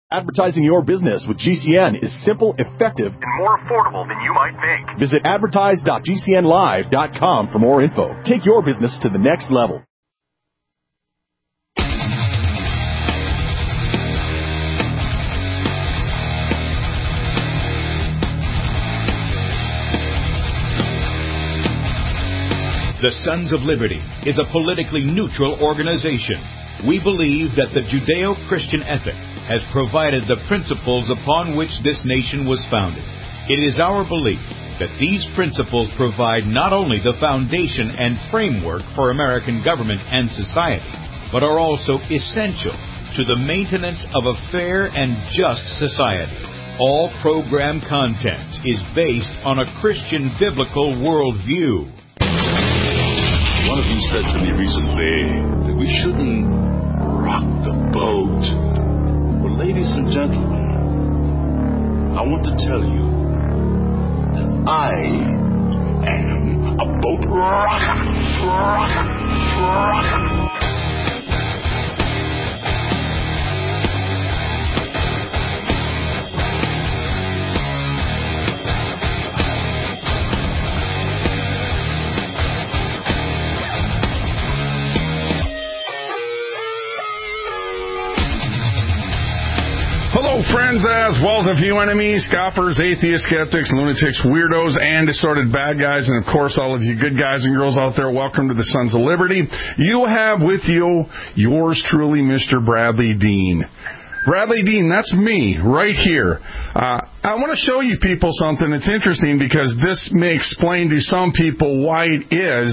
Advertising your business with GCN is simple, effective, and more affordable than you might think. Visit advertise.gcnlive.com for more info. Take your business to the next level. The Sons of Liberty is a politically neutral organization. We believe that the Judeo-Christian ethic has provided the principles upon which this nation was founded. It is our belief that these principles provide not only the foundation and framework for American government and society, but are also essential to the maintenance of a fair and just society. All program content is based on a Christian biblical worldview. One of you said to me recently that we shouldn't rock the boat. Well, ladies and gentlemen, I want to tell you that I am a boat rocker. Hello, friends, as well as a few enemies, scoffers, atheists, skeptics, lunatics, weirdos, and assorted bad guys, and of course, all of you good guys and girls out there, welcome to the Sons of Liberty. You have with you yours truly, Mr. Bradley Dean. Bradley Dean, that's me, right here. I want to show you people something that's interesting because this may explain to some people why it is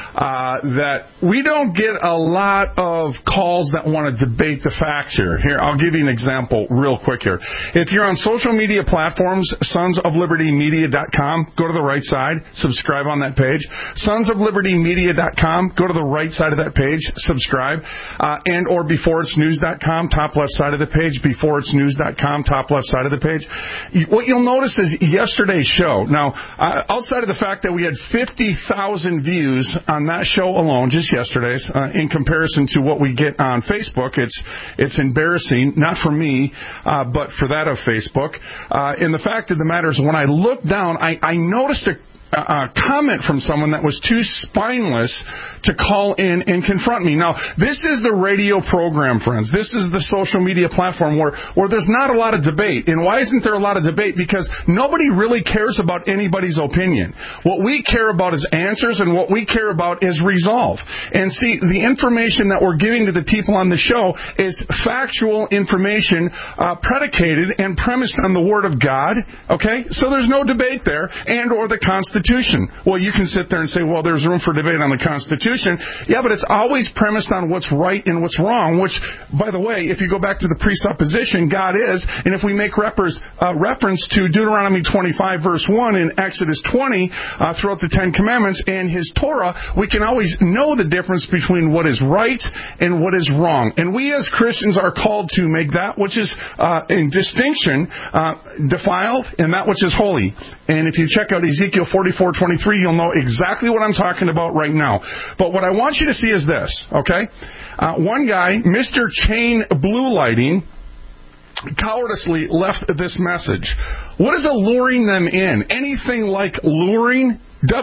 that we don't get a lot of calls that want to debate the facts here. Here, I'll give you an example real quick here. If you're on social media platforms, sonsoflibertymedia.com, go to the right side, subscribe on that page. Sonsoflibertymedia.com, go to the right side of that page, subscribe, and or beforeitsnews.com, top left side of the page. Beforeitsnews.com, top left side of the page. What you'll notice is yesterday's show. Now, outside of the fact that we had 50,000 views on that show alone, just yesterday's, in comparison to what we get on Facebook, it's embarrassing, not for me, but for that of Facebook. And the fact of the matter is, when I looked down, I noticed a comment from someone that was too spineless to call in and confront me. Now, this is the radio program, friends. This is the social media platform where there's not a lot of debate. And why isn't there a lot of debate? Because nobody really cares about anybody's opinion. What we care about is answers, and what we care about is resolve. And see, the information that we're giving to the people on the show is factual information predicated and premised on the Word of God, okay? So there's no debate there, and or the Constitution. Well, you can sit there and say, well, there's room for debate on the Constitution. Yeah, but it's always premised on what's right and what's wrong, which, by the way, if you go back to the presupposition, God is, and if we make reference to Deuteronomy 25, verse 1, and Exodus 20, throughout the Ten Commandments, and His Torah, we can always know the difference between what is right and what is wrong. And we as Christians are called to make that which is in distinction defiled and that which is holy. And if you check out Ezekiel 44:23, you'll know exactly what I'm talking about right now. But what I want you to see is this, okay? One guy, Mr. Chain Blue Lighting, cowardice,ly left this message. What is alluring them in? Anything like luring?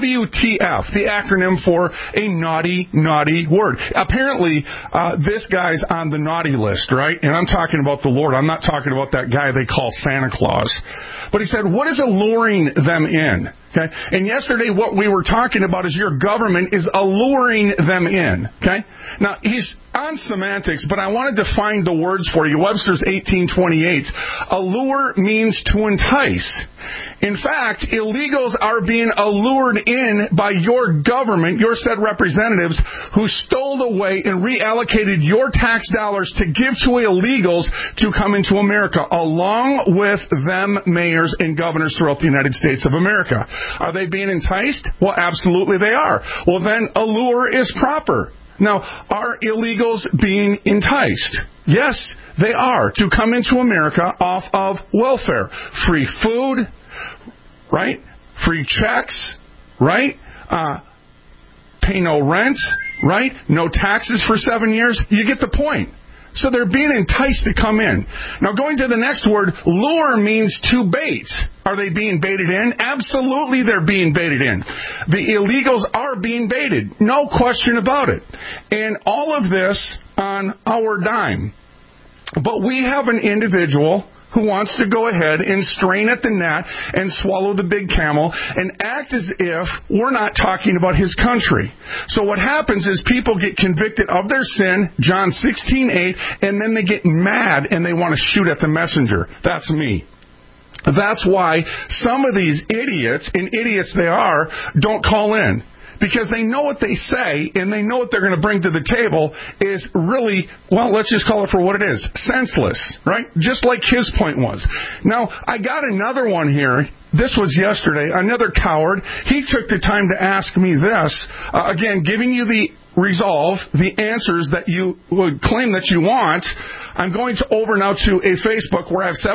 WTF, the acronym for a naughty, naughty word. Apparently, this guy's on the naughty list, right? And I'm talking about the Lord. I'm not talking about that guy they call Santa Claus. But he said, what is alluring them in? Okay? And yesterday, what we were talking about is your government is alluring them in. Okay? Now, he's on semantics, but I want to define the words for you. Webster's 1828. Allure means to entice. In fact, illegals are being allured in by your government, your said representatives, who stole away and reallocated your tax dollars to give to illegals to come into America, along with them mayors and governors throughout the United States of America. Are they being enticed? Well, absolutely they are. Well, then allure is proper. Now, are illegals being enticed? Yes, they are, to come into America off of welfare. Free food, right? Free checks, right? Pay no rent, right? No taxes for 7 years. You get the point. So they're being enticed to come in. Now, going to the next word, lure means to bait. Are they being baited in? Absolutely, they're being baited in. The illegals are being baited. No question about it. And all of this on our dime. But we have an individual who wants to go ahead and strain at the net and swallow the big camel and act as if we're not talking about his country. So what happens is people get convicted of their sin, John 16:8, and then they get mad and they want to shoot at the messenger. That's me. That's why some of these idiots, and idiots they are, don't call in. Because they know what they say, and they know what they're going to bring to the table is really, well, let's just call it for what it is, senseless, right? Just like his point was. Now, I got another one here. This was yesterday. Another coward. He took the time to ask me this. Again, giving you the resolve, the answers that you would claim that you want. I'm going over now to a Facebook where I have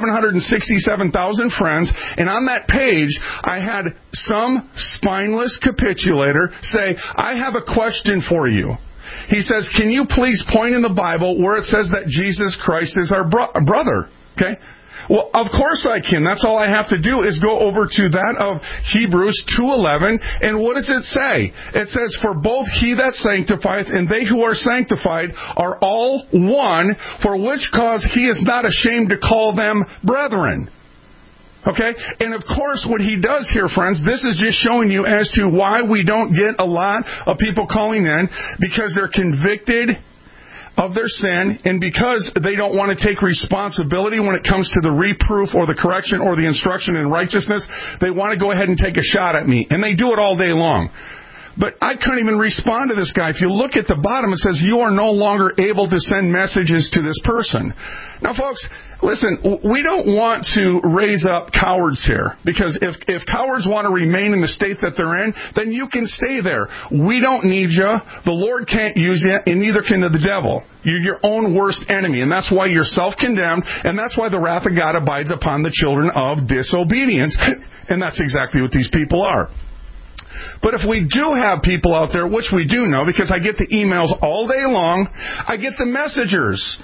767,000 friends, and on that page, I had some spineless capitulator say, I have a question for you. He says, can you please point in the Bible where it says that Jesus Christ is our brother? Okay? Well, of course I can. That's all I have to do is go over to that of Hebrews 2:11. And what does it say? It says, for both he that sanctifieth and they who are sanctified are all one, for which cause he is not ashamed to call them brethren. Okay? And of course, what he does here, friends, this is just showing you as to why we don't get a lot of people calling in, because they're convicted of their sin, and because they don't want to take responsibility when it comes to the reproof or the correction or the instruction in righteousness, they want to go ahead and take a shot at me. And they do it all day long. But I couldn't even respond to this guy. If you look at the bottom, it says you are no longer able to send messages to this person. Now, folks, listen, we don't want to raise up cowards here, because if cowards want to remain in the state that they're in, then you can stay there. We don't need you. The Lord can't use you, and neither can the devil. You're your own worst enemy, and that's why you're self-condemned, and that's why the wrath of God abides upon the children of disobedience. And that's exactly what these people are. But if we do have people out there, which we do know, because I get the emails all day long, I get the messages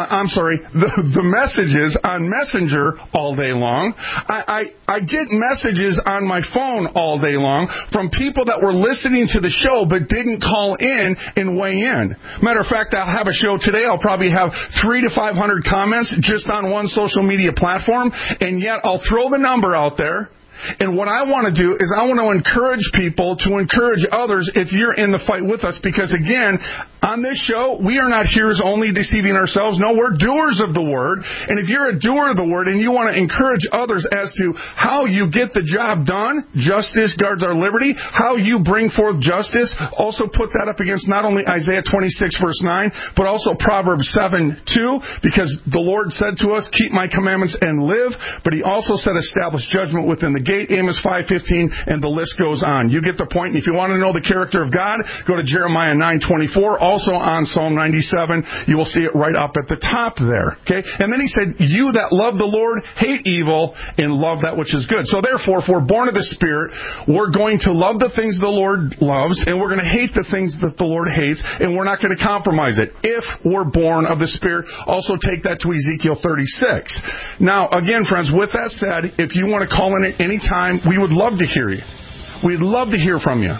on Messenger all day long. I get messages on my phone all day long from people that were listening to the show but didn't call in and weigh in. Matter of fact, I'll have a show today. I'll probably have 300 to 500 comments just on one social media platform, and yet I'll throw the number out there. And what I want to do is I want to encourage people to encourage others if you're in the fight with us. Because, again, on this show, we are not hearers only deceiving ourselves. No, we're doers of the Word. And if you're a doer of the Word and you want to encourage others as to how you get the job done, justice guards our liberty, how you bring forth justice, also put that up against not only Isaiah 26, verse 9, but also Proverbs 7:2, because the Lord said to us, keep my commandments and live. But He also said, establish judgment within the gate, Amos 5:15, and the list goes on. You get the point. And if you want to know the character of God, go to Jeremiah 9:24. Also on Psalm 97, you will see it right up at the top there. Okay? And then he said, you that love the Lord, hate evil, and love that which is good. So therefore, if we're born of the Spirit, we're going to love the things the Lord loves, and we're going to hate the things that the Lord hates, and we're not going to compromise it. If we're born of the Spirit, also take that to Ezekiel 36. Now, again, friends, with that said, if you want to call in at any time, we would love to hear you. We'd love to hear from you.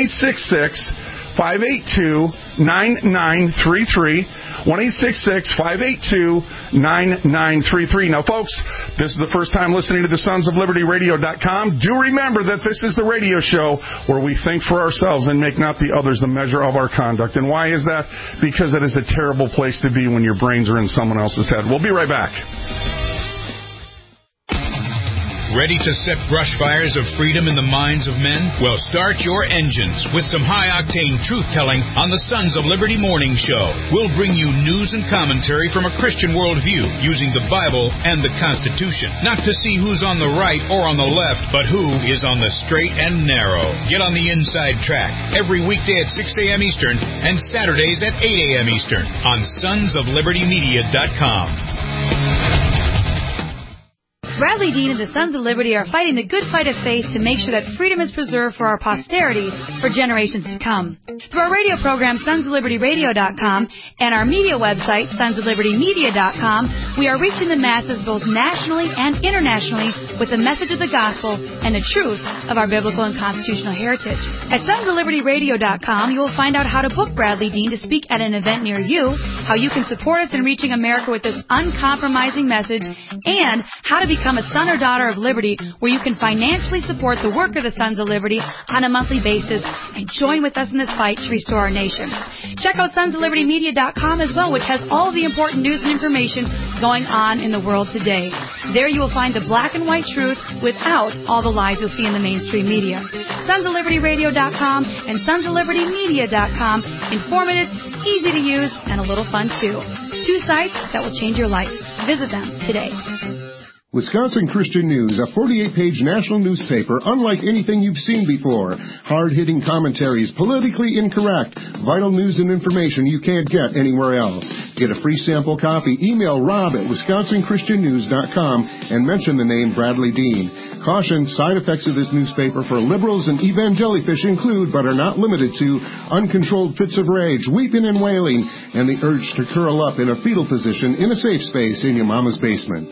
1-866-582-9933. 1-866-582-9933. Now, folks, this is the first time listening to the Sons of Liberty Radio.com. Do remember that this is the radio show where we think for ourselves and make not the others the measure of our conduct. And why is that? Because it is a terrible place to be when your brains are in someone else's head. We'll be right back. Ready to set brush fires of freedom in the minds of men? Well, start your engines with some high-octane truth-telling on the Sons of Liberty Morning Show. We'll bring you news and commentary from a Christian worldview using the Bible and the Constitution. Not to see who's on the right or on the left, but who is on the straight and narrow. Get on the inside track every weekday at 6 a.m. Eastern and Saturdays at 8 a.m. Eastern on sonsoflibertymedia.com. Bradley Dean and the Sons of Liberty are fighting the good fight of faith to make sure that freedom is preserved for our posterity for generations to come. Through our radio program, sonsoflibertyradio.com, and our media website, sonsoflibertymedia.com, we are reaching the masses both nationally and internationally with the message of the gospel and the truth of our biblical and constitutional heritage. At sonsoflibertyradio.com, you will find out how to book Bradley Dean to speak at an event near you, how you can support us in reaching America with this uncompromising message, and how to become a son or daughter of liberty, where you can financially support the work of the Sons of Liberty on a monthly basis and join with us in this fight to restore our nation. Check out sonsoflibertymedia.com as well, which has all the important news and information going on in the world today. There you will find the black and white truth without all the lies you'll see in the mainstream media. sonsoflibertyradio.com and sonsoflibertymedia.com. Informative, easy to use, and a little fun too. 2 sites that will change your life. Visit them today. Wisconsin Christian News, a 48-page national newspaper unlike anything you've seen before. Hard-hitting commentaries, politically incorrect, vital news and information you can't get anywhere else. Get a free sample copy. Email Rob at WisconsinChristianNews.com and mention the name Bradley Dean. Caution, side effects of this newspaper for liberals and evangelifish include, but are not limited to, uncontrolled fits of rage, weeping and wailing, and the urge to curl up in a fetal position in a safe space in your mama's basement.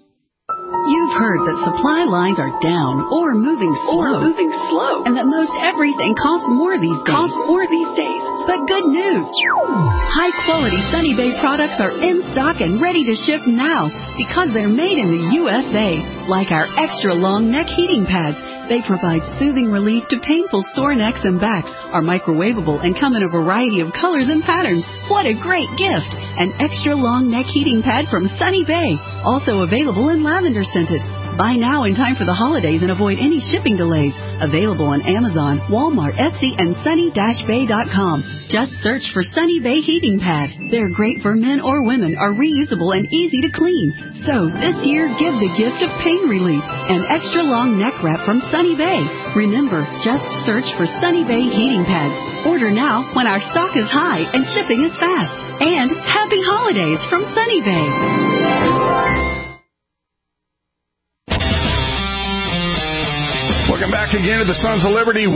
You've heard that supply lines are down or moving slow. And that most everything costs more these days. But good news. High-quality Sunny Bay products are in stock and ready to ship now because they're made in the USA. Like our extra-long neck heating pads. They provide soothing relief to painful sore necks and backs, are microwavable, and come in a variety of colors and patterns. What a great gift! An extra-long neck heating pad from Sunny Bay. Also available in lavender scented. Buy now in time for the holidays and avoid any shipping delays. Available on Amazon, Walmart, Etsy, and sunny-bay.com. Just search for Sunny Bay Heating Pad. They're great for men or women, are reusable and easy to clean. So this year, give the gift of pain relief. An extra long neck wrap from Sunny Bay. Remember, just search for Sunny Bay Heating Pads. Order now when our stock is high and shipping is fast. And happy holidays from Sunny Bay. Welcome back again to the Sons of Liberty,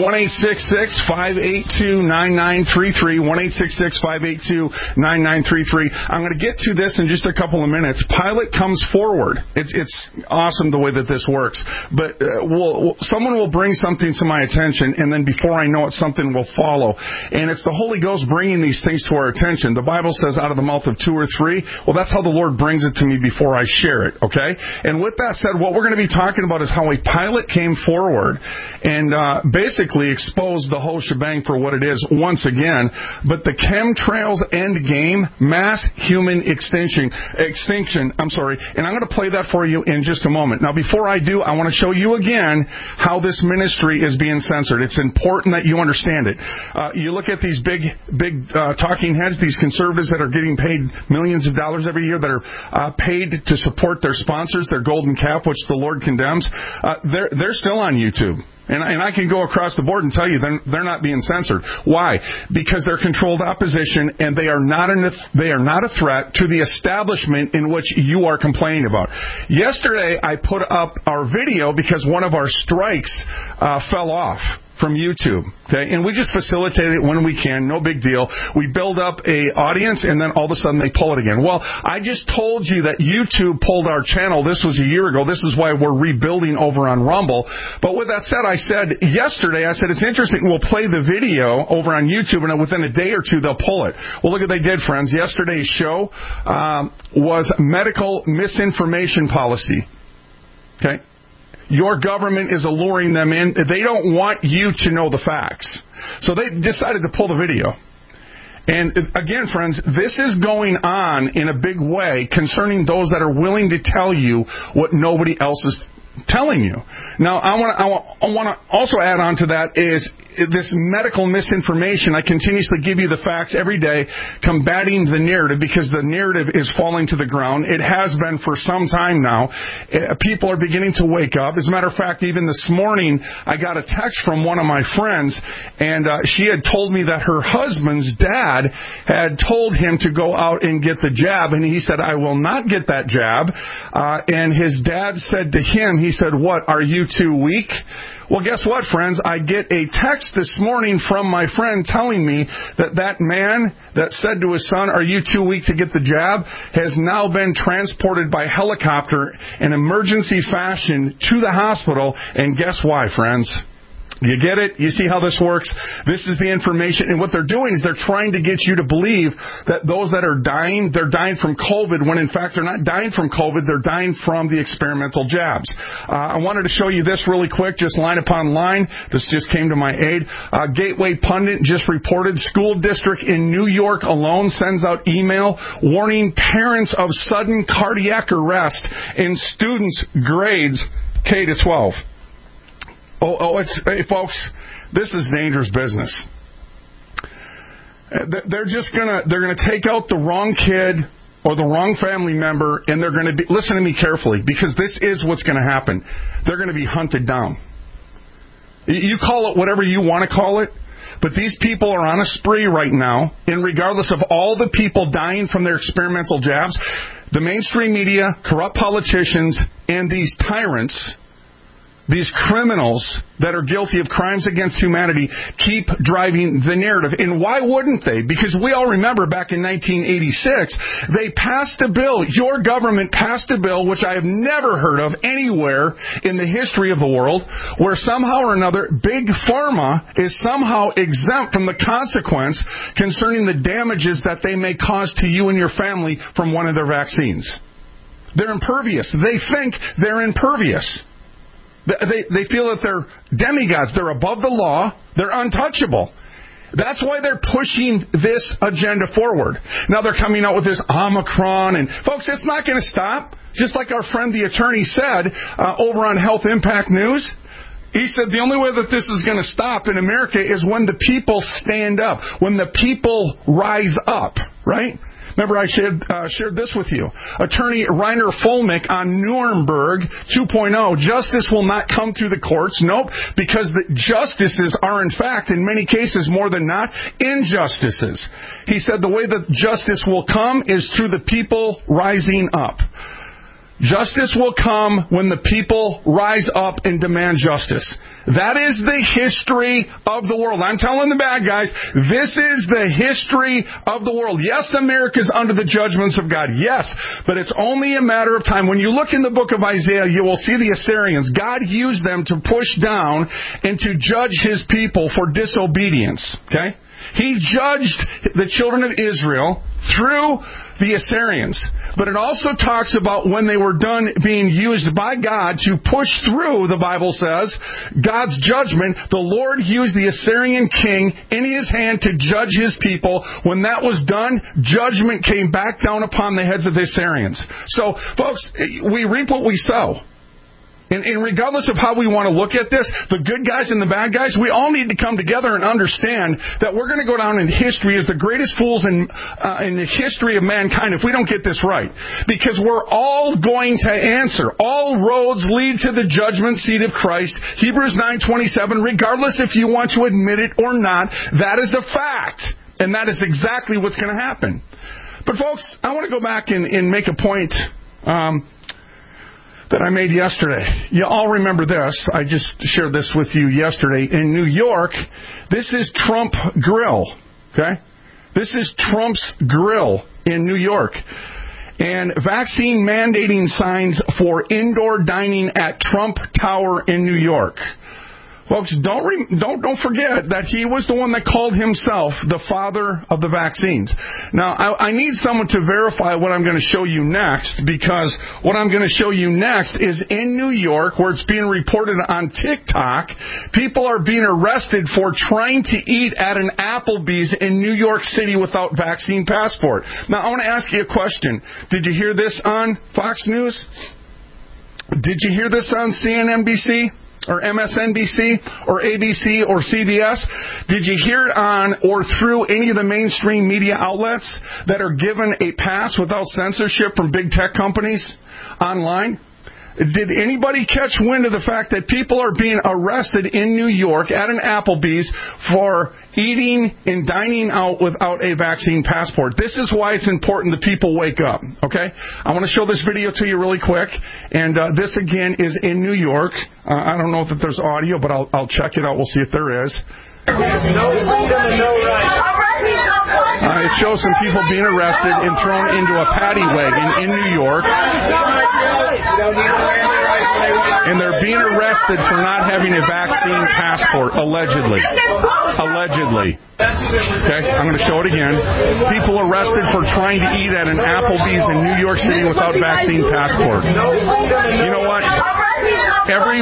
1-866-582-9933, 1-866-582-9933. I'm going to get to this in just a couple of minutes. Pilate comes forward. It's awesome the way that this works. But someone will bring something to my attention, and then before I know it, something will follow. And it's the Holy Ghost bringing these things to our attention. The Bible says out of the mouth of 2 or 3. Well, that's how the Lord brings it to me before I share it, okay? And with that said, what we're going to be talking about is how a Pilate came forward and basically exposed the whole shebang for what it is once again. But the chemtrails end game, mass human extinction. And I'm going to play that for you in just a moment. Now, before I do, I want to show you again how this ministry is being censored. It's important that you understand it. You look at these big talking heads, these conservatives that are getting paid millions of dollars every year, that are paid to support their sponsors, their golden calf, which the Lord condemns. They're still on YouTube. And I can go across the board and tell you they're not being censored. Why? Because they're controlled opposition, and they are not a threat to the establishment in which you are complaining about. Yesterday, I put up our video because one of our strikes fell off from YouTube, okay? And we just facilitate it when we can, no big deal. We build up a audience, and then all of a sudden they pull it again. Well, I just told you that YouTube pulled our channel. This was a year ago. This is why we're rebuilding over on Rumble. But with that said, I said yesterday, it's interesting. We'll play the video over on YouTube, and within a day or two, they'll pull it. Well, look what they did, friends. Yesterday's show was medical misinformation policy, okay? Your government is alluring them in. They don't want you to know the facts. So they decided to pull the video. And again, friends, this is going on in a big way concerning those that are willing to tell you what nobody else is telling you. Now, I want to also add on to that is this medical misinformation. I continuously give you the facts every day, combating the narrative, because the narrative is falling to the ground. It has been for some time now. People are beginning to wake up. As a matter of fact, even this morning, I got a text from one of my friends, and she had told me that her husband's dad had told him to go out and get the jab, and he said, I will not get that jab. And his dad said to him, he said, what, are you too weak? Well, guess what, friends? I get a text this morning from my friend telling me that man that said to his son, are you too weak to get the jab, has now been transported by helicopter in emergency fashion to the hospital. And guess why, friends? You get it? You see how this works? This is the information. And what they're doing is they're trying to get you to believe that those that are dying, they're dying from COVID, when in fact they're not dying from COVID, they're dying from the experimental jabs. I wanted to show you this really quick, just line upon line. This just came to my aid. Gateway Pundit just reported school district in New York alone sends out email warning parents of sudden cardiac arrest in students' grades K to 12. Hey, folks, this is dangerous business. They're gonna take out the wrong kid or the wrong family member, and they're gonna be, listen to me carefully, because this is what's gonna happen. They're gonna be hunted down. You call it whatever you want to call it, but these people are on a spree right now, and regardless of all the people dying from their experimental jabs, the mainstream media, corrupt politicians, and these tyrants, these criminals that are guilty of crimes against humanity, keep driving the narrative. And why wouldn't they? Because we all remember back in 1986, they passed a bill, your government passed a bill, which I have never heard of anywhere in the history of the world, where somehow or another, Big Pharma is somehow exempt from the consequence concerning the damages that they may cause to you and your family from one of their vaccines. They're impervious. They think they're impervious. They feel that they're demigods. They're above the law. They're untouchable. That's why they're pushing this agenda forward. Now they're coming out with this Omicron. And folks, it's not going to stop. Just like our friend the attorney said over on Health Impact News. He said the only way that this is going to stop in America is when the people stand up. When the people rise up. Right? Remember, I shared this with you. Attorney Reiner Fulmick on Nuremberg 2.0. Justice will not come through the courts. Nope, because the justices are, in fact, in many cases, more than not, injustices. He said the way that justice will come is through the people rising up. Justice will come when the people rise up and demand justice. That is the history of the world. I'm telling the bad guys, this is the history of the world. Yes, America's under the judgments of God. Yes, but it's only a matter of time. When you look in the book of Isaiah, you will see the Assyrians. God used them to push down and to judge His people for disobedience. Okay? He judged the children of Israel through the Assyrians. But it also talks about when they were done being used by God to push through, the Bible says, God's judgment. The Lord used the Assyrian king in His hand to judge His people. When that was done, judgment came back down upon the heads of the Assyrians. So, folks, we reap what we sow. And regardless of how we want to look at this, the good guys and the bad guys, we all need to come together and understand that we're going to go down in history as the greatest fools in the history of mankind if we don't get this right. Because we're all going to answer. All roads lead to the judgment seat of Christ. Hebrews 9:27, regardless if you want to admit it or not, that is a fact. And that is exactly what's going to happen. But folks, I want to go back and make a point that I made yesterday. You all remember this. I just shared this with you yesterday. In New York, this is Trump Grill. Okay? This is Trump's Grill in New York. And vaccine mandating signs for indoor dining at Trump Tower in New York. Folks, don't forget that he was the one that called himself the father of the vaccines. Now, I need someone to verify what I'm going to show you next, because what I'm going to show you next is in New York, where it's being reported on TikTok, people are being arrested for trying to eat at an Applebee's in New York City without vaccine passport. Now, I want to ask you a question. Did you hear this on Fox News? Did you hear this on CNNBC? Or MSNBC, or ABC, or CBS? Did you hear it on or through any of the mainstream media outlets that are given a pass without censorship from big tech companies online? Did anybody catch wind of the fact that people are being arrested in New York at an Applebee's for eating and dining out without a vaccine passport? This is why it's important that people wake up, okay? I want to show this video to you really quick. And this, again, is in New York. I don't know if there's audio, but I'll check it out. We'll see if there is. It shows some people being arrested and thrown into a paddy wagon in New York. And they're being arrested for not having a vaccine passport, allegedly. Allegedly. Okay, I'm going to show it again. People arrested for trying to eat at an Applebee's in New York City without vaccine passport. You know what? Every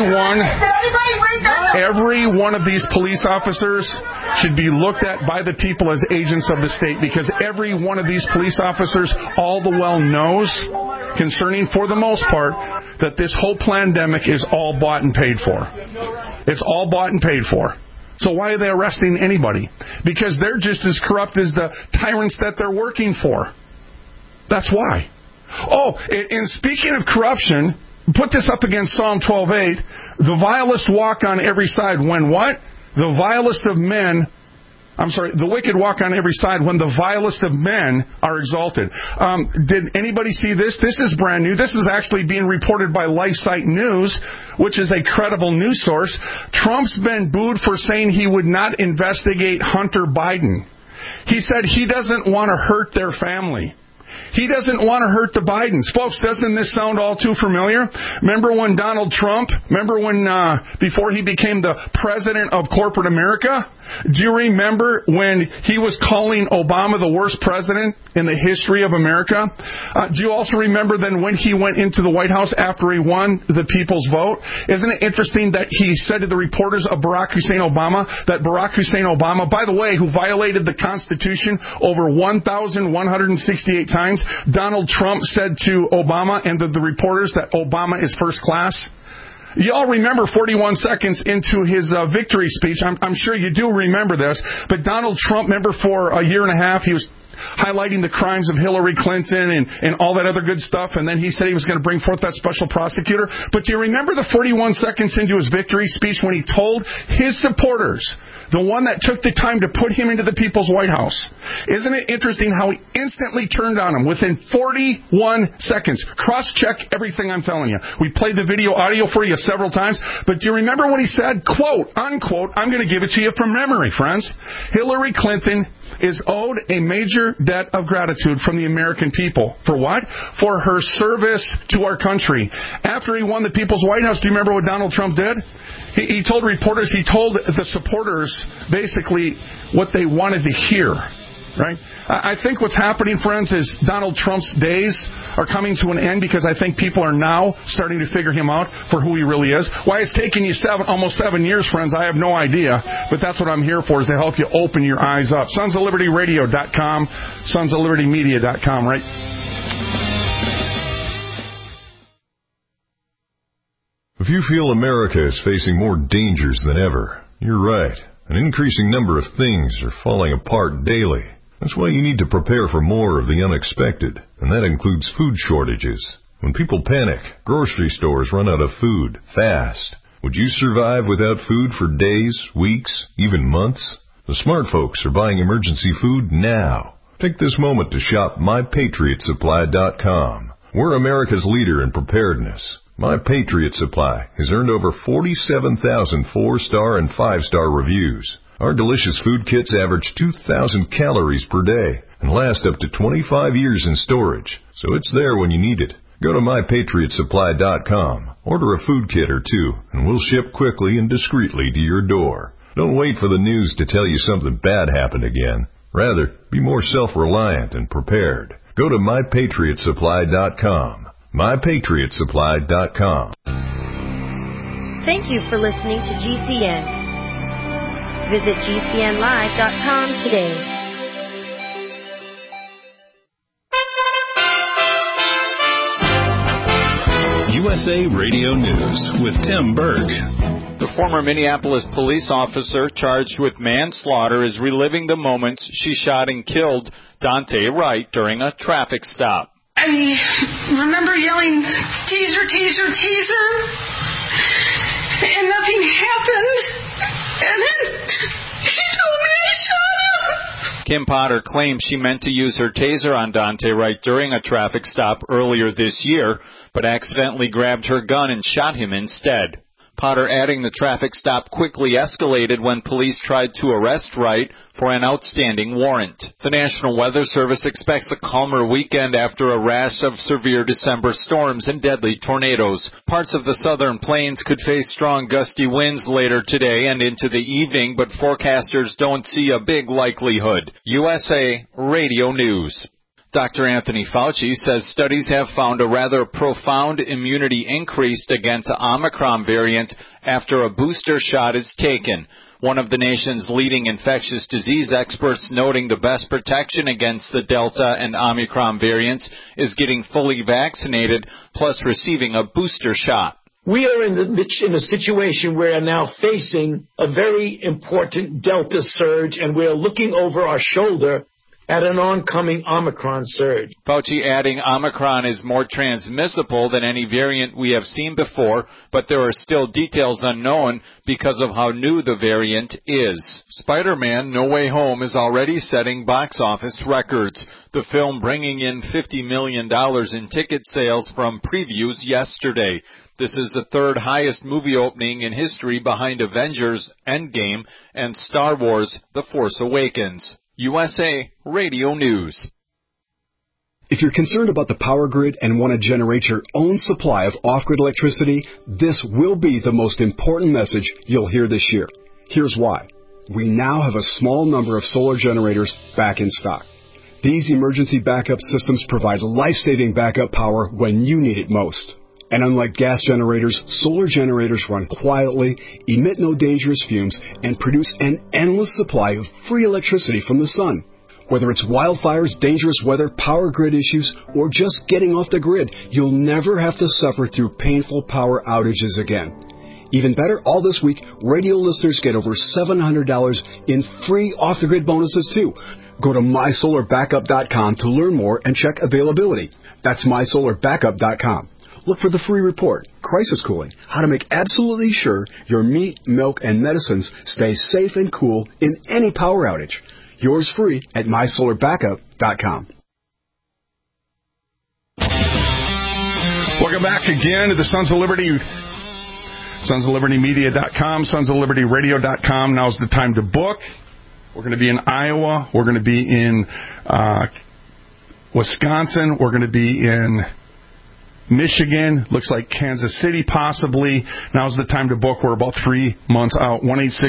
one of these police officers should be looked at by the people as agents of the state, because every one of these police officers all the well knows, concerning for the most part, that this whole pandemic is all bought and paid for. It's all bought and paid for. So why are they arresting anybody? Because they're just as corrupt as the tyrants that they're working for. That's why. Oh, and speaking of corruption, put this up against Psalm 12:8. The vilest walk on every side when what? The vilest of men... the wicked walk on every side when the vilest of men are exalted. Did anybody see this? This is brand new. This is actually being reported by LifeSite News, which is a credible news source. Trump's been booed for saying he would not investigate Hunter Biden. He said he doesn't want to hurt their family. He doesn't want to hurt the Bidens. Folks, doesn't this sound all too familiar? Remember when Donald Trump, before he became the president of corporate America? Do you remember when he was calling Obama the worst president in the history of America? Do you also remember then when he went into the White House after he won the people's vote? Isn't it interesting that he said to the reporters of Barack Hussein Obama, by the way, who violated the Constitution over 1,168 times, Donald Trump said to Obama and to the reporters that Obama is first class? You all remember 41 seconds into his victory speech. I'm sure you do remember this. But Donald Trump, remember for a year and a half, he was highlighting the crimes of Hillary Clinton and all that other good stuff. And then he said he was going to bring forth that special prosecutor. But do you remember the 41 seconds into his victory speech when he told his supporters, the one that took the time to put him into the People's White House? Isn't it interesting how he instantly turned on him within 41 seconds? Cross-check everything I'm telling you. We played the video audio for you several times, but do you remember what he said? Quote, unquote, I'm going to give it to you from memory, friends. Hillary Clinton is owed a major debt of gratitude from the American people. For what? For her service to our country. After he won the People's White House, do you remember what Donald Trump did? He told reporters, he told the supporters basically what they wanted to hear. Right? I think what's happening, friends, is Donald Trump's days are coming to an end, because I think people are now starting to figure him out for who he really is. Why it's taken you almost 7 years, friends, I have no idea. But that's what I'm here for, is to help you open your eyes up. SonsOfLibertyRadio.com, SonsOfLibertyMedia.com, right? If you feel America is facing more dangers than ever, you're right. An increasing number of things are falling apart daily. That's why you need to prepare for more of the unexpected, and that includes food shortages. When people panic, grocery stores run out of food fast. Would you survive without food for days, weeks, even months? The smart folks are buying emergency food now. Take this moment to shop MyPatriotSupply.com. We're America's leader in preparedness. My Patriot Supply has earned over 47,000 4-star and 5-star reviews. Our delicious food kits average 2,000 calories per day and last up to 25 years in storage, so it's there when you need it. Go to MyPatriotSupply.com, order a food kit or two, and we'll ship quickly and discreetly to your door. Don't wait for the news to tell you something bad happened again. Rather, be more self-reliant and prepared. Go to MyPatriotSupply.com. MyPatriotSupply.com. Thank you for listening to GCN. Visit GCNlive.com today. You USA Radio News with Tim Berg. The former Minneapolis police officer charged with manslaughter is reliving the moments she shot and killed Daunte Wright during a traffic stop. I remember yelling, "Taser, taser, taser," and nothing happened. And then he told me I shot him. Kim Potter claims she meant to use her taser on Daunte Wright during a traffic stop earlier this year, but accidentally grabbed her gun and shot him instead. Potter adding the traffic stop quickly escalated when police tried to arrest Wright for an outstanding warrant. The National Weather Service expects a calmer weekend after a rash of severe December storms and deadly tornadoes. Parts of the southern plains could face strong gusty winds later today and into the evening, but forecasters don't see a big likelihood. USA Radio News. Dr. Anthony Fauci says studies have found a rather profound immunity increase against the Omicron variant after a booster shot is taken. One of the nation's leading infectious disease experts noting the best protection against the Delta and Omicron variants is getting fully vaccinated plus receiving a booster shot. We are in a situation where we are now facing a very important Delta surge, and we are looking over our shoulder at an oncoming Omicron surge. Fauci adding Omicron is more transmissible than any variant we have seen before, but there are still details unknown because of how new the variant is. Spider-Man: No Way Home is already setting box office records. The film bringing in $50 million in ticket sales from previews yesterday. This is the third highest movie opening in history behind Avengers: Endgame and Star Wars: The Force Awakens. USA Radio News. If you're concerned about the power grid and want to generate your own supply of off-grid electricity, this will be the most important message you'll hear this year. Here's why. We now have a small number of solar generators back in stock. These emergency backup systems provide life-saving backup power when you need it most. And unlike gas generators, solar generators run quietly, emit no dangerous fumes, and produce an endless supply of free electricity from the sun. Whether it's wildfires, dangerous weather, power grid issues, or just getting off the grid, you'll never have to suffer through painful power outages again. Even better, all this week, radio listeners get over $700 in free off-the-grid bonuses too. Go to mysolarbackup.com to learn more and check availability. That's mysolarbackup.com. Look for the free report, Crisis Cooling, how to make absolutely sure your meat, milk, and medicines stay safe and cool in any power outage. Yours free at mysolarbackup.com. Welcome back again to the Sons of Liberty, sonsoflibertymedia.com, sonsoflibertyradio.com. Now's the time to book. We're going to be in Iowa. We're going to be in Wisconsin. We're going to be in Michigan, looks like Kansas City possibly. Now's the time to book. We're about 3 months out.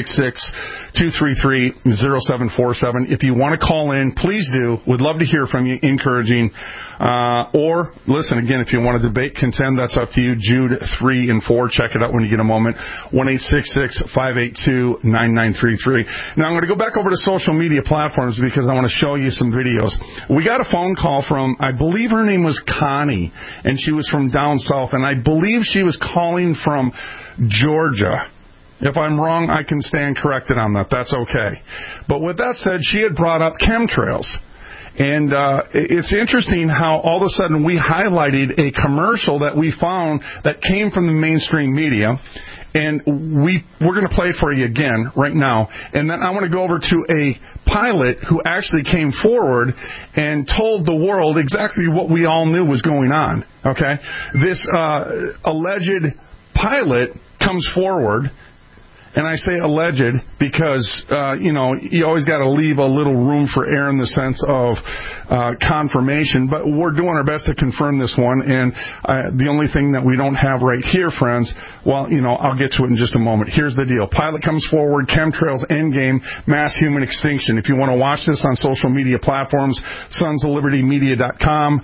1-866-233-0747. If you want to call in, please do. We'd love to hear from you, encouraging. Or, listen, again, if you want to debate, contend, that's up to you. Jude 3 and 4. Check it out when you get a moment. 1-866-582-9933. Now, I'm going to go back over to social media platforms because I want to show you some videos. We got a phone call from, I believe her name was Connie, and she was from down south, and I believe she was calling from Georgia. If I'm wrong, I can stand corrected on that. That's okay. But with that said, she had brought up chemtrails. And it's interesting how all of a sudden we highlighted a commercial that we found that came from the mainstream media. And we're going to play for you again right now. And then I want to go over to a pilot who actually came forward and told the world exactly what we all knew was going on. Okay? This alleged pilot comes forward. And I say alleged because, you always got to leave a little room for error in the sense of confirmation. But we're doing our best to confirm this one. And the only thing that we don't have right here, friends, well, I'll get to it in just a moment. Here's the deal. Pilot comes forward, chemtrails, endgame, mass human extinction. If you want to watch this on social media platforms, sonsoflibertymedia.com,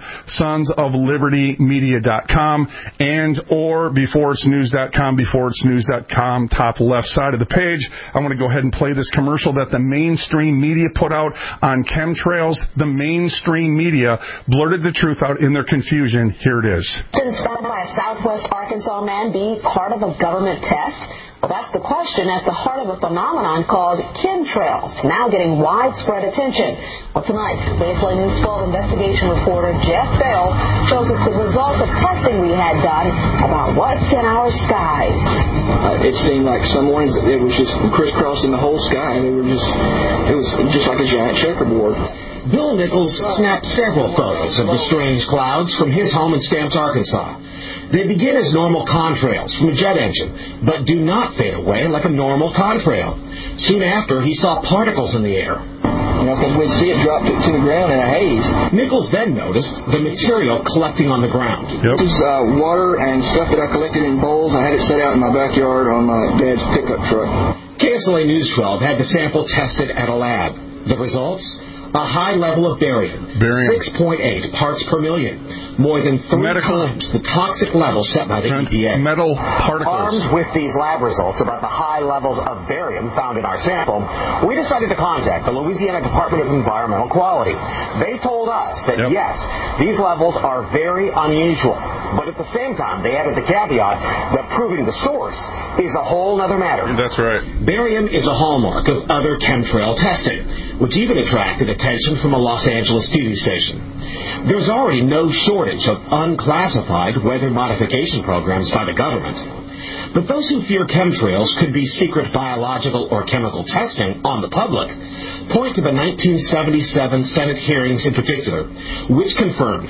sonsoflibertymedia.com, and or beforeitsnews.com, beforeitsnews.com, top left side of the page. I want to go ahead and play this commercial that the mainstream media put out on chemtrails. The mainstream media blurted the truth out in their confusion. Here it is. Started by a Southwest Arkansas man be part of a government test? Well, that's the question at the heart of a phenomenon called chemtrails, now getting widespread attention. Well, tonight, KSLA News 12 investigation reporter Jeff Farrell shows us the result of testing we had done about what's in our skies. It seemed like some mornings it was just crisscrossing the whole sky. It was just like a giant checkerboard. Bill Nichols snapped several photos of the strange clouds from his home in Stamps, Arkansas. They begin as normal contrails from a jet engine, but do not fade away like a normal contrail. Soon after, he saw particles in the air. Because we'd see it drop to the ground in a haze. Nichols then noticed the material collecting on the ground. Yep. This is water and stuff that I collected in bowls. I had it set out in my backyard on my dad's pickup truck. KSLA News 12 had the sample tested at a lab. The results? A high level of barium. 6.8 parts per million. More than 3 times the toxic level set by the EPA. Metal particles. Armed with these lab results about the high levels of barium found in our sample, we decided to contact the Louisiana Department of Environmental Quality. They told us that, yes, these levels are very unusual. But at the same time, they added the caveat that proving the source is a whole other matter. That's right. Barium is a hallmark of other chemtrail testing, which even attracted attention from a Los Angeles TV station. There's already no shortage of unclassified weather modification programs by the government. But those who fear chemtrails could be secret biological or chemical testing on the public point to the 1977 Senate hearings in particular, which confirmed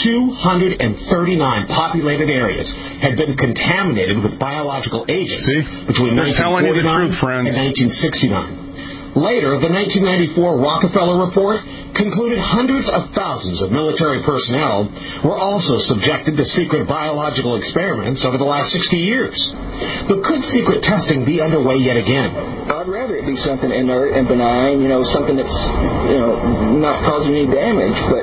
239 populated areas had been contaminated with biological agents between 1949 and 1969. Later, the 1994 Rockefeller Report concluded hundreds of thousands of military personnel were also subjected to secret biological experiments over the last 60 years. But could secret testing be underway yet again? I'd rather it be something inert and benign, something that's, not causing any damage, but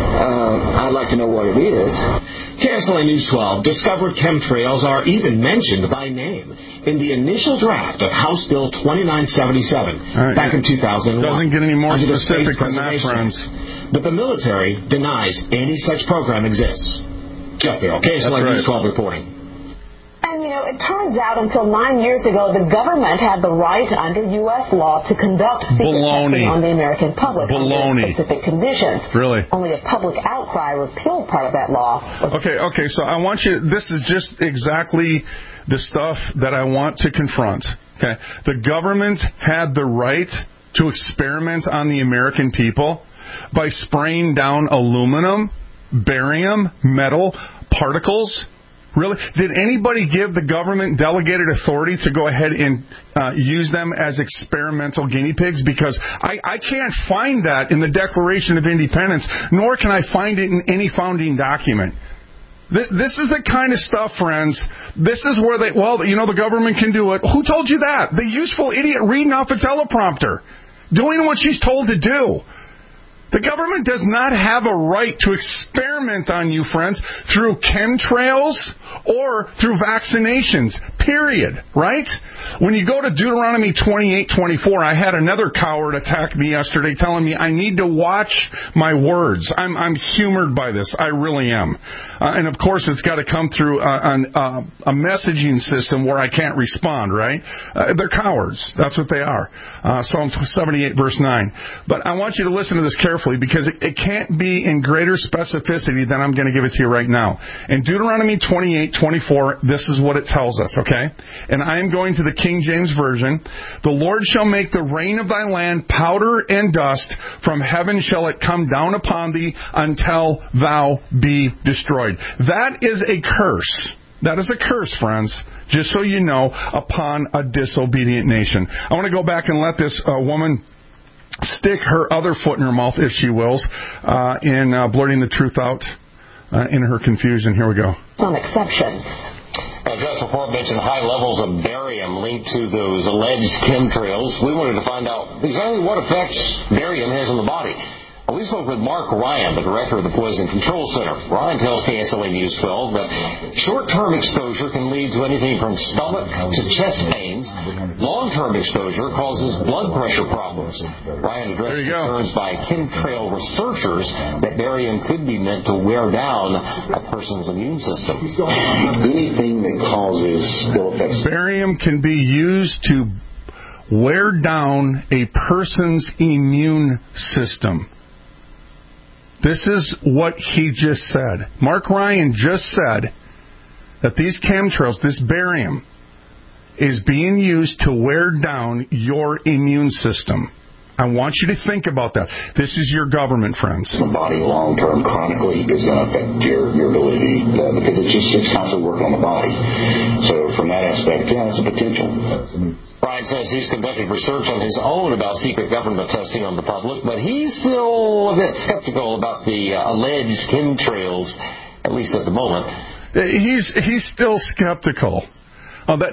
I'd like to know what it is. KSLA News 12 discovered chemtrails are even mentioned by name in the initial draft of House Bill 2977 back in 2001. Doesn't get any more specific than that, friends. But the military denies any such program exists. Jeff Farrell, KSLA News 12 reporting. And, it turns out until 9 years ago, the government had the right under U.S. law to conduct secret testing on the American public under specific conditions. Really? Only a public outcry repealed part of that law. Okay, so I want you, this is just exactly the stuff that I want to confront. Okay, the government had the right to experiment on the American people by spraying down aluminum, barium, metal, particles. Really? Did anybody give the government delegated authority to go ahead and use them as experimental guinea pigs? Because I can't find that in the Declaration of Independence, nor can I find it in any founding document. This is the kind of stuff, friends. This is where the government can do it. Who told you that? The useful idiot reading off a teleprompter, doing what she's told to do. The government does not have a right to experiment on you, friends, through chemtrails or through vaccinations, period, right? When you go to Deuteronomy 28:24, I had another coward attack me yesterday telling me I need to watch my words. I'm humored by this. I really am. And, of course, it's got to come through a messaging system where I can't respond, right? They're cowards. That's what they are. Psalm 78, verse 9. But I want you to listen to this carefully, because it can't be in greater specificity than I'm going to give it to you right now. In Deuteronomy 28:24, this is what it tells us, okay? And I am going to the King James Version. The Lord shall make the rain of thy land powder and dust. From heaven shall it come down upon thee until thou be destroyed. That is a curse. That is a curse, friends, just so you know, upon a disobedient nation. I want to go back and let this woman stick her other foot in her mouth, if she wills, in blurting the truth out in her confusion. Here we go. Some exceptions. A Dress report mentioned high levels of barium linked to those alleged chemtrails. We wanted to find out exactly what effects barium has on the body. We spoke with Mark Ryan, the director of the Poison Control Center. Ryan tells KSLA News 12 that short-term exposure can lead to anything from stomach to chest pains. Long-term exposure causes blood pressure problems. Ryan addressed concerns by chemtrail researchers that barium could be meant to wear down a person's immune system. Anything that causes ill effects. Barium can be used to wear down a person's immune system. This is what he just said. Mark Ryan just said that these chemtrails, this barium, is being used to wear down your immune system. I want you to think about that. This is your government, friends. The body long-term, chronically, is going to affect your ability because it's constantly working on the body. So from that aspect, yeah, it's a potential. Ryan says he's conducted research on his own about secret government testing on the public, but he's still a bit skeptical about the alleged chemtrails, at least at the moment. He's still skeptical. Oh, you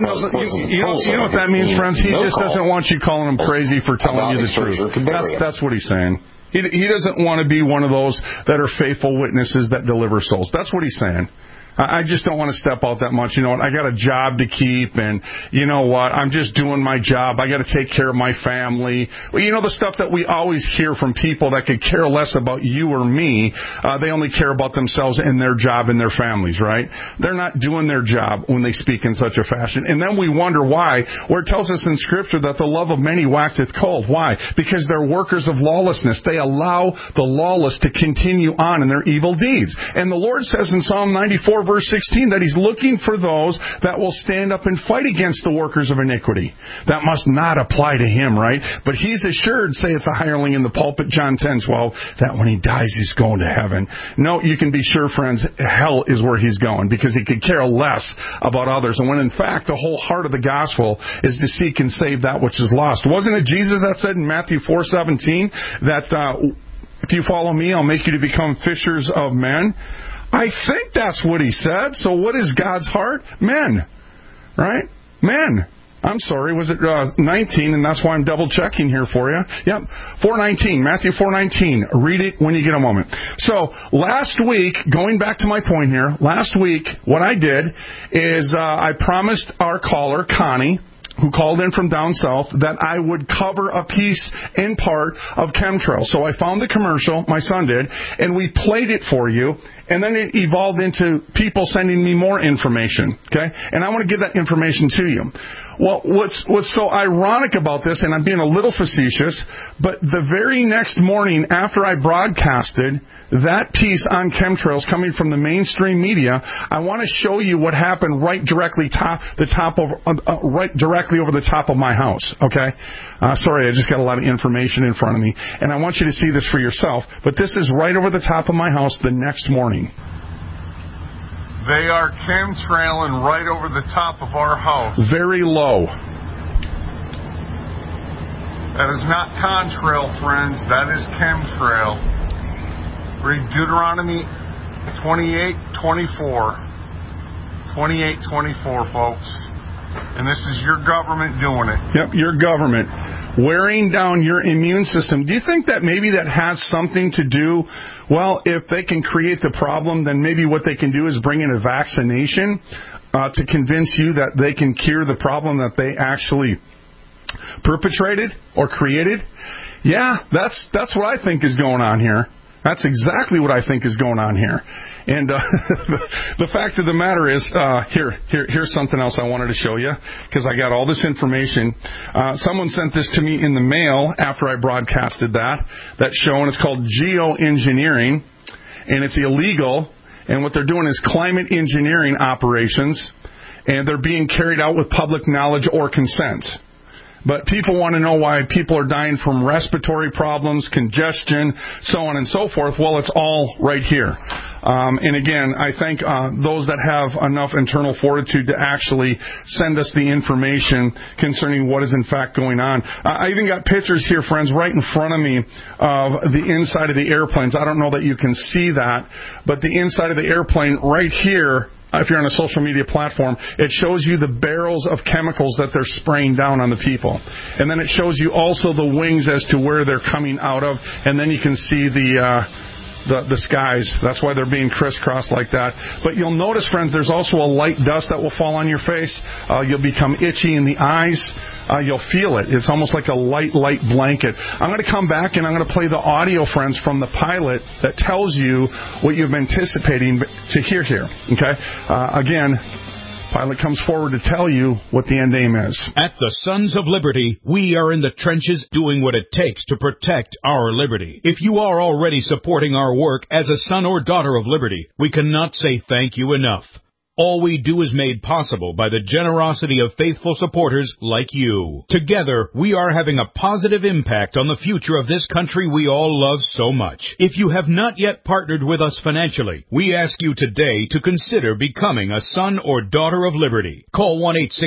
know what that means, friends? He just doesn't want you calling him crazy for telling you the truth. That's what he's saying. He doesn't want to be one of those that are faithful witnesses that deliver souls. That's what he's saying. I just don't want to step out that much. You know what? I got a job to keep, and you know what? I'm just doing my job. I got to take care of my family. Well, you know the stuff that we always hear from people that could care less about you or me. They only care about themselves and their job and their families, right? They're not doing their job when they speak in such a fashion. And then we wonder why, where it tells us in Scripture that the love of many waxeth cold. Why? Because they're workers of lawlessness. They allow the lawless to continue on in their evil deeds. And the Lord says in Psalm 94, verse 16, that he's looking for those that will stand up and fight against the workers of iniquity. That must not apply to him, right? But he's assured, saith the hireling in the pulpit, John 10:12, that when he dies, he's going to heaven. No, you can be sure, friends, hell is where he's going, because he could care less about others. And when, in fact, the whole heart of the gospel is to seek and save that which is lost. Wasn't it Jesus that said in Matthew 4:17 that if you follow me, I'll make you to become fishers of men? I think that's what he said. So what is God's heart? Men. Right? Men. I'm sorry, was it 19? And that's why I'm double checking here for you. Yep, 4:19, Matthew 4:19. Read it when you get a moment. So last week, going back to my point here, last week what I did is I promised our caller, Connie, who called in from down south, that I would cover a piece in part of chemtrails. So I found the commercial, my son did, and we played it for you, and then it evolved into people sending me more information, okay? And I want to give that information to you. Well, what's so ironic about this, and I'm being a little facetious, but the very next morning after I broadcasted that piece on chemtrails coming from the mainstream media, I want to show you what happened right directly over the top of my house, okay? Sorry, I just got a lot of information in front of me, and I want you to see this for yourself, but this is right over the top of my house the next morning. They are chemtrailing right over the top of our house. Very low. That is not contrail, friends. That is chemtrail. Read Deuteronomy 28:24. 28:24, folks. And this is your government doing it. Yep, your government. Wearing down your immune system. Do you think that maybe that has something to do, well, if they can create the problem, then maybe what they can do is bring in a vaccination to convince you that they can cure the problem that they actually perpetrated or created? Yeah, that's what I think is going on here. That's exactly what I think is going on here. And the fact of the matter is, here's something else I wanted to show you, because I got all this information. Someone sent this to me in the mail after I broadcasted that show, and it's called geoengineering, and it's illegal. And what they're doing is climate engineering operations, and they're being carried out with public knowledge or consent. But people want to know why people are dying from respiratory problems, congestion, so on and so forth. Well, it's all right here. And again, I thank those that have enough internal fortitude to actually send us the information concerning what is in fact going on. I even got pictures here, friends, right in front of me of the inside of the airplanes. I don't know that you can see that, but the inside of the airplane right here if you're on a social media platform, it shows you the barrels of chemicals that they're spraying down on the people. And then it shows you also the wings as to where they're coming out of, and then you can see the skies. That's why they're being crisscrossed like that. But you'll notice, friends, there's also a light dust that will fall on your face. You'll become itchy in the eyes. You'll feel it. It's almost like a light blanket. I'm going to come back and I'm going to play the audio, friends, from the pilot that tells you what you've been anticipating to hear here. Okay? Again, pilot comes forward to tell you what the end aim is. At the Sons of Liberty, we are in the trenches doing what it takes to protect our liberty. If you are already supporting our work as a son or daughter of liberty, we cannot say thank you enough. All we do is made possible by the generosity of faithful supporters like you. Together, we are having a positive impact on the future of this country we all love so much. If you have not yet partnered with us financially, we ask you today to consider becoming a son or daughter of liberty. Call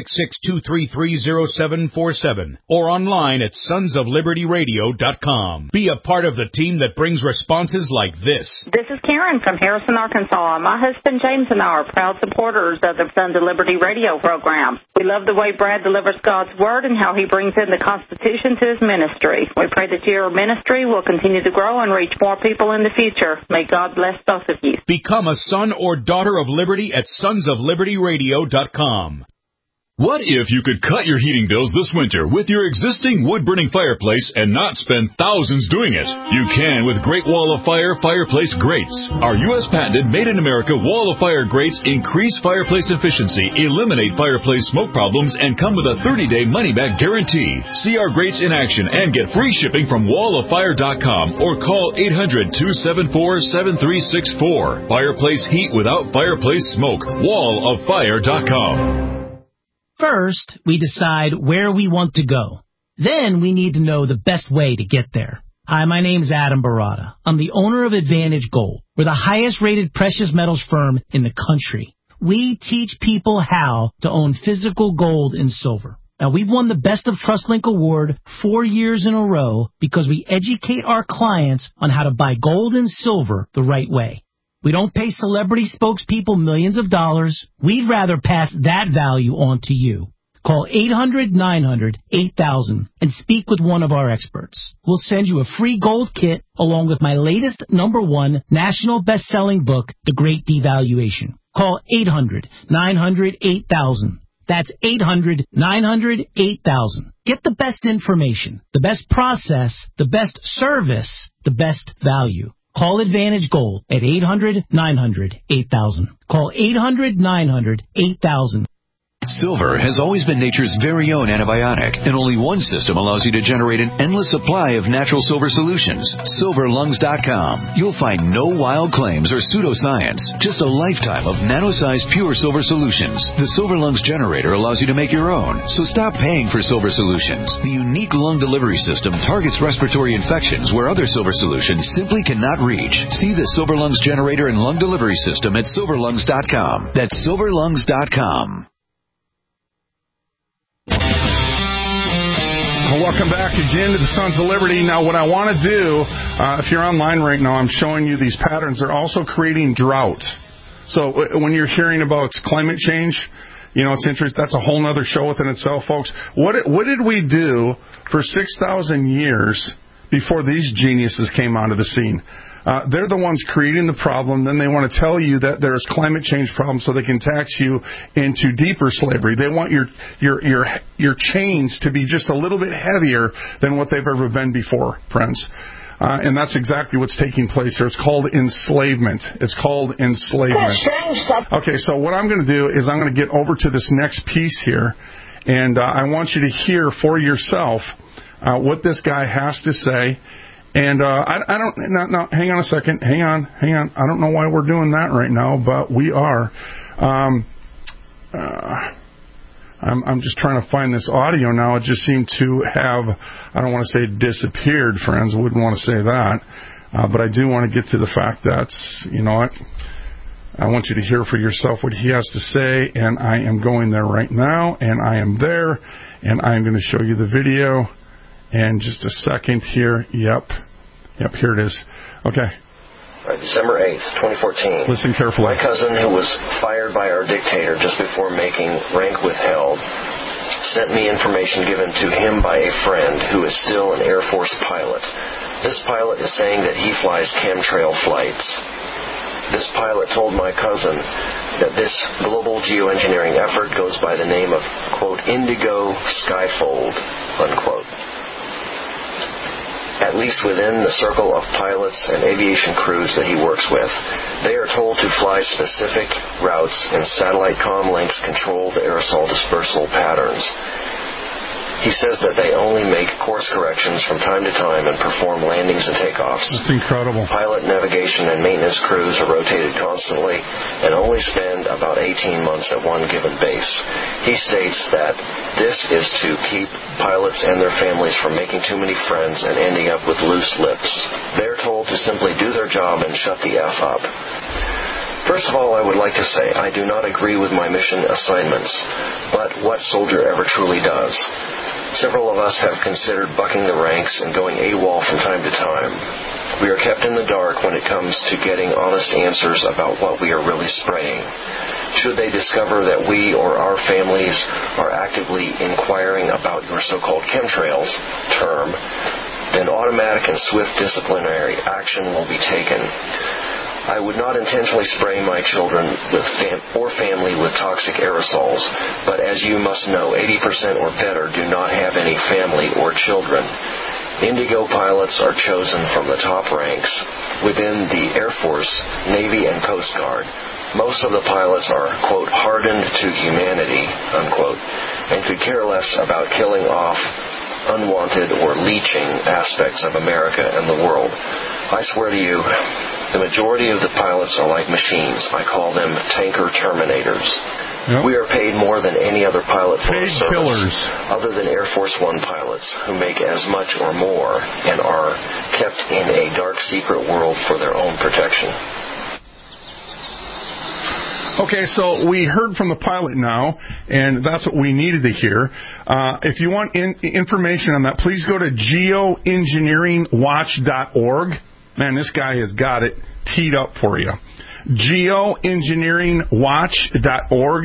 1-866-233-0747 or online at sonsoflibertyradio.com. Be a part of the team that brings responses like this. This is Karen from Harrison, Arkansas. My husband James and I are proud supporters of the Sons of Liberty radio program. We love the way Brad delivers God's Word and how he brings in the Constitution to his ministry. We pray that your ministry will continue to grow and reach more people in the future. May God bless both of you. Become a son or daughter of liberty at sonsoflibertyradio.com. What if you could cut your heating bills this winter with your existing wood-burning fireplace and not spend thousands doing it? You can with Great Wall of Fire fireplace grates. Our U.S. patented made-in-America Wall of Fire grates increase fireplace efficiency, eliminate fireplace smoke problems, and come with a 30-day money-back guarantee. See our grates in action and get free shipping from walloffire.com or call 800-274-7364. Fireplace heat without fireplace smoke. walloffire.com. First, we decide where we want to go. Then we need to know the best way to get there. Hi, my name is Adam Barada. I'm the owner of Advantage Gold. We're the highest rated precious metals firm in the country. We teach people how to own physical gold and silver. Now, we've won the Best of TrustLink Award 4 years in a row because we educate our clients on how to buy gold and silver the right way. We don't pay celebrity spokespeople millions of dollars. We'd rather pass that value on to you. Call 800-900-8000 and speak with one of our experts. We'll send you a free gold kit along with my latest #1 national best-selling book, The Great Devaluation. Call 800-900-8000. That's 800-900-8000. Get the best information, the best process, the best service, the best value. Call Advantage Gold at 800-900-8000. Call 800-900-8000. Silver has always been nature's very own antibiotic, and only one system allows you to generate an endless supply of natural silver solutions. SilverLungs.com. You'll find no wild claims or pseudoscience, just a lifetime of nano-sized pure silver solutions. The Silver Lungs generator allows you to make your own, so stop paying for silver solutions. The unique lung delivery system targets respiratory infections where other silver solutions simply cannot reach. See the Silver Lungs generator and lung delivery system at SilverLungs.com. That's SilverLungs.com. Welcome back again to the Sons of Liberty. Now, what I want to do, if you're online right now, I'm showing you these patterns. They're also creating drought. So when you're hearing about climate change, you know, it's interesting. That's a whole other show within itself, folks. What did we do for 6,000 years before these geniuses came onto the scene? They're the ones creating the problem. Then they want to tell you that there's climate change problems so they can tax you into deeper slavery. They want your chains to be just a little bit heavier than what they've ever been before, friends. And that's exactly what's taking place here. It's called enslavement. It's called enslavement. Okay, so what I'm going to do is I'm going to get over to this next piece here, and I want you to hear for yourself what this guy has to say. And I don't. No, hang on a second. Hang on. I don't know why we're doing that right now, but we are. I'm just trying to find this audio now. It just seemed to have. I don't want to say disappeared, friends. I wouldn't want to say that, but I do want to get to the fact that, you know what, I want you to hear for yourself what he has to say, and I am going there right now, and I am there, and I am going to show you the video. And just a second here. Yep, here it is. Okay. December 8th, 2014. Listen carefully. My cousin, who was fired by our dictator just before making rank withheld, sent me information given to him by a friend who is still an Air Force pilot. This pilot is saying that he flies chemtrail flights. This pilot told my cousin that this global geoengineering effort goes by the name of, quote, Indigo Skyfold, unquote. At least within the circle of pilots and aviation crews that he works with, they are told to fly specific routes, and satellite comm links control the aerosol dispersal patterns. He says that they only make course corrections from time to time and perform landings and takeoffs. That's incredible. Pilot, navigation, and maintenance crews are rotated constantly and only spend about 18 months at one given base. He states that this is to keep pilots and their families from making too many friends and ending up with loose lips. They're told to simply do their job and shut the F up. First of all, I would like to say I do not agree with my mission assignments, but what soldier ever truly does? Several of us have considered bucking the ranks and going AWOL from time to time. We are kept in the dark when it comes to getting honest answers about what we are really spraying. Should they discover that we or our families are actively inquiring about your so-called chemtrails term, then automatic and swift disciplinary action will be taken. I would not intentionally spray my children or family with toxic aerosols, but as you must know, 80% or better do not have any family or children. Indigo pilots are chosen from the top ranks within the Air Force, Navy, and Coast Guard. Most of the pilots are, quote, hardened to humanity, unquote, and could care less about killing off unwanted or leeching aspects of America and the world. I swear to you, the majority of the pilots are like machines. I call them tanker terminators. Yep. We are paid more than any other pilot for our service, killers, other than Air Force One pilots, who make as much or more and are kept in a dark secret world for their own protection. Okay, so we heard from the pilot now, and that's what we needed to hear. If you want information on that, please go to geoengineeringwatch.org. Man, this guy has got it teed up for you. Geoengineeringwatch.org.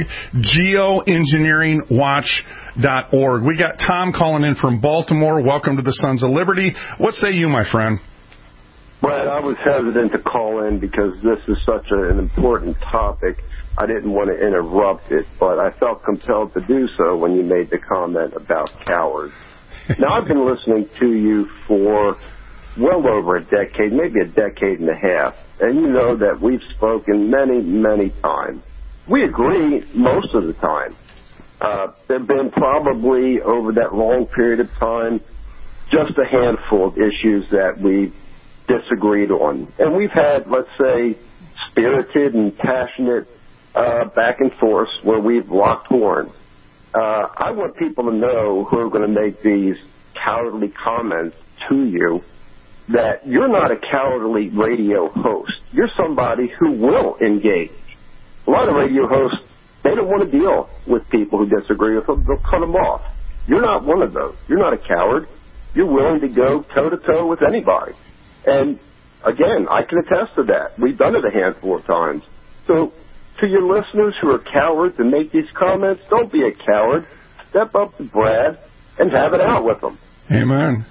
Geoengineeringwatch.org. We got Tom calling in from Baltimore. Welcome to the Sons of Liberty. What say you, my friend? Brad, I was hesitant to call in because this is such an important topic. I didn't want to interrupt it, but I felt compelled to do so when you made the comment about cowards. Now, I've been listening to you for well over a decade, maybe a decade and a half, and you know that we've spoken many, many times. We agree most of the time. There have been probably, over that long period of time, just a handful of issues that we disagreed on. And we've had, let's say, spirited and passionate back and forth where we've locked horns. I want people to know who are going to make these cowardly comments to you that you're not a cowardly radio host. You're somebody who will engage. A lot of radio hosts, they don't want to deal with people who disagree with them. They'll cut them off. You're not one of those. You're not a coward. You're willing to go toe-to-toe with anybody. And, again, I can attest to that. We've done it a handful of times. So, to your listeners who are cowards and make these comments, don't be a coward. Step up to Brad and have it out with them. Amen.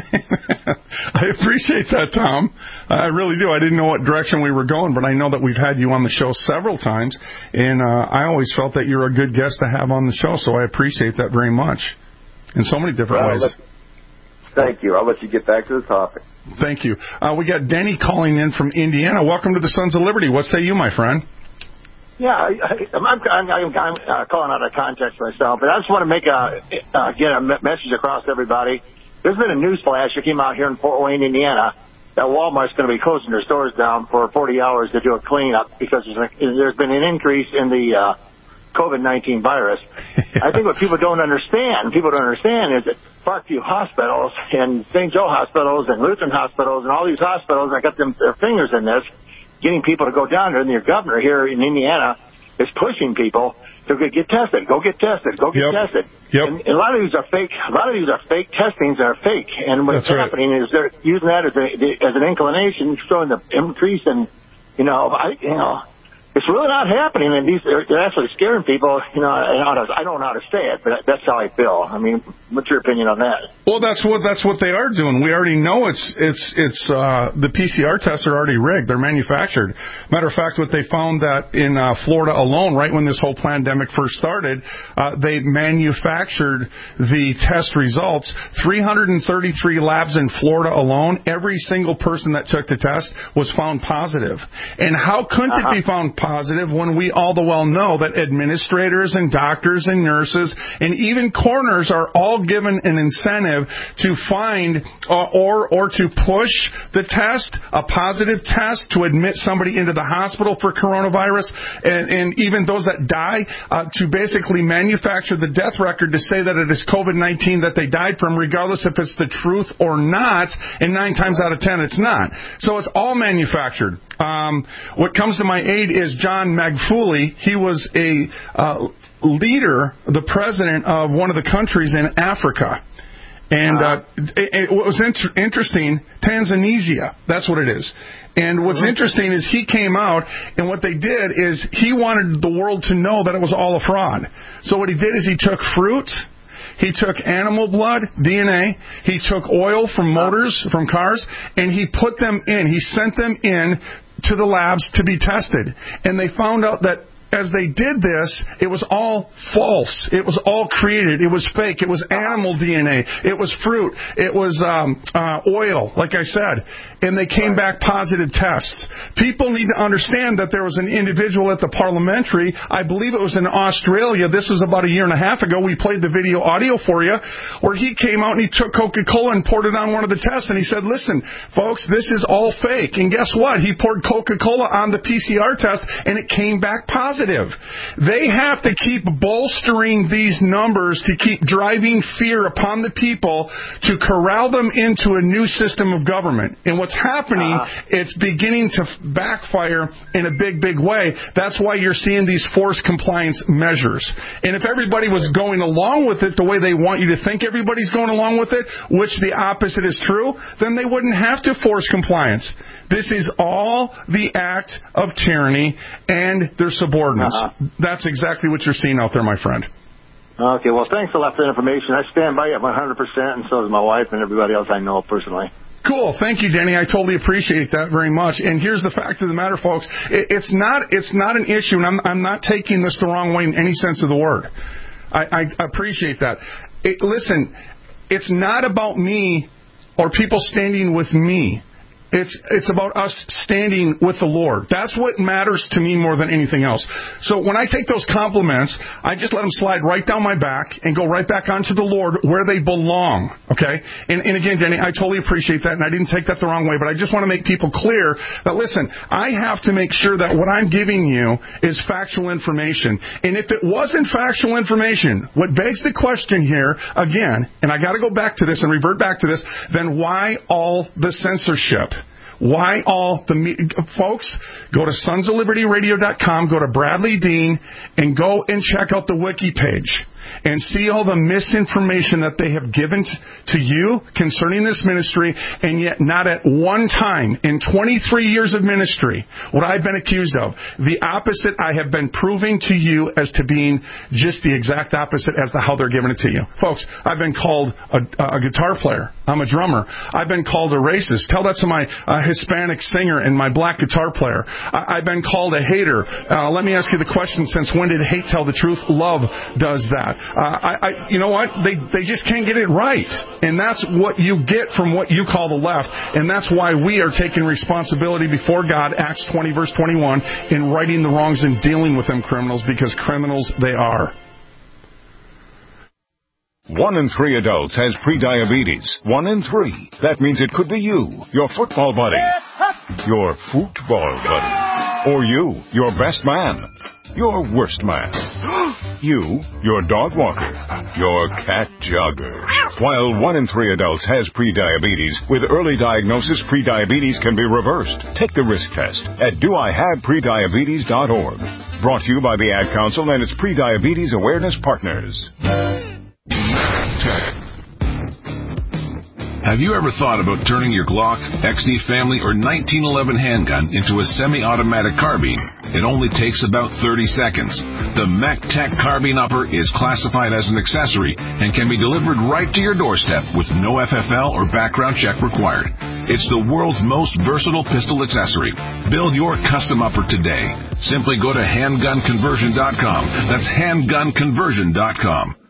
I appreciate that, Tom. I really do. I didn't know what direction we were going, but I know that we've had you on the show several times, and I always felt that you're a good guest to have on the show, so I appreciate that very much in so many different ways. Thank you. I'll let you get back to the topic. Thank you. We got Denny calling in from Indiana. Welcome to the Sons of Liberty. What say you, my friend? Yeah, I'm calling out of context myself, but I just want to get a message across to everybody. There's been a news flash that came out here in Fort Wayne, Indiana, that Walmart's going to be closing their stores down for 40 hours to do a cleanup because there's been an increase in the COVID-19 virus. I think what people don't understand is that Parkview Hospitals and St. Joe Hospitals and Lutheran Hospitals and all these hospitals that got their fingers in this, getting people to go down there, and your governor here in Indiana is pushing people to get tested. Go get tested. Go get tested. Yep. And a lot of these are fake. A lot of these are fake testings that are fake. And what's happening is they're using that as an inclination, showing the increase in, it's really not happening, and they're actually scaring people. I don't know how to say it, but that's how I feel. I mean, what's your opinion on that? Well, that's what they are doing. We already know it's the PCR tests are already rigged. They're manufactured. Matter of fact, what they found that in Florida alone, right when this whole pandemic first started, they manufactured the test results. 333 labs in Florida alone. Every single person that took the test was found positive. And how couldn't it be found positive when we all the well know that administrators and doctors and nurses and even coroners are all given an incentive to find or to push the test, a positive test, to admit somebody into the hospital for coronavirus, and even those that die, to basically manufacture the death record to say that it is COVID-19 that they died from, regardless if it's the truth or not, and 9 times out of 10 it's not. So it's all manufactured. What comes to my aid is John Magufuli. He was a leader, the president of one of the countries in Africa. And what was interesting, Tanzania, that's what it is. And what's interesting is he came out, and what they did is he wanted the world to know that it was all a fraud. So what he did is he took fruit, he took animal blood, DNA, he took oil from motors, from cars, and he put them in. He sent them in to the labs to be tested. And they found out that as they did this, it was all false. It was all created. It was fake. It was animal DNA. It was fruit. It was oil, like I said. And they came back positive tests. People need to understand that there was an individual at the parliamentary, I believe it was in Australia, this was about 1.5 years ago, we played the video audio for you, where he came out and he took Coca-Cola and poured it on one of the tests, and he said, listen, folks, this is all fake. And guess what? He poured Coca-Cola on the PCR test, and it came back positive. They have to keep bolstering these numbers to keep driving fear upon the people to corral them into a new system of government. And what's happening, it's beginning to backfire in a big, big way. That's why you're seeing these forced compliance measures. And if everybody was going along with it the way they want you to think everybody's going along with it, which the opposite is true, then they wouldn't have to force compliance. This is all the act of tyranny and their subordinates. That's exactly what you're seeing out there, my friend. Okay, well, thanks a lot for the information. I stand by it 100%, and so does my wife and everybody else I know personally. Cool. Thank you, Denny. I totally appreciate that very much. And here's the fact of the matter, folks. It's not an issue, and I'm not taking this the wrong way in any sense of the word. I appreciate that. Listen, it's not about me or people standing with me. It's about us standing with the Lord. That's what matters to me more than anything else. So when I take those compliments, I just let them slide right down my back and go right back onto the Lord where they belong. Okay? And again, Jenny, I totally appreciate that, and I didn't take that the wrong way, but I just want to make people clear that, listen, I have to make sure that what I'm giving you is factual information. And if it wasn't factual information, what begs the question here, again, and I got to go back to this and revert back to this, then why all the censorship? Why all the folks? Go to sonsoflibertyradio.com, go to Bradley Dean, and go and check out the wiki page and see all the misinformation that they have given to you concerning this ministry, and yet not at one time in 23 years of ministry what I've been accused of. The opposite I have been proving to you as to being just the exact opposite as to how they're giving it to you. Folks, I've been called a guitar player. I'm a drummer. I've been called a racist. Tell that to my Hispanic singer and my black guitar player. I've been called a hater. Let me ask you the question, since when did hate tell the truth? Love does that. You know what? They just can't get it right. And that's what you get from what you call the left. And that's why we are taking responsibility before God, Acts 20, verse 21, in righting the wrongs and dealing with them criminals, because criminals they are. 1 in 3 adults has prediabetes. 1 in 3. That means it could be you, your football buddy, your football buddy, or you, your best man, your worst man, you, your dog walker, your cat jogger. While 1 in 3 adults has prediabetes, with early diagnosis, prediabetes can be reversed. Take the risk test at doihaveprediabetes.org. brought to you by the Ad Council and its pre-diabetes awareness partners. Have you ever thought about turning your Glock, XD Family, or 1911 handgun into a semi-automatic carbine? It only takes about 30 seconds. The MechTech Carbine Upper is classified as an accessory and can be delivered right to your doorstep with no FFL or background check required. It's the world's most versatile pistol accessory. Build your custom upper today. Simply go to handgunconversion.com. That's handgunconversion.com.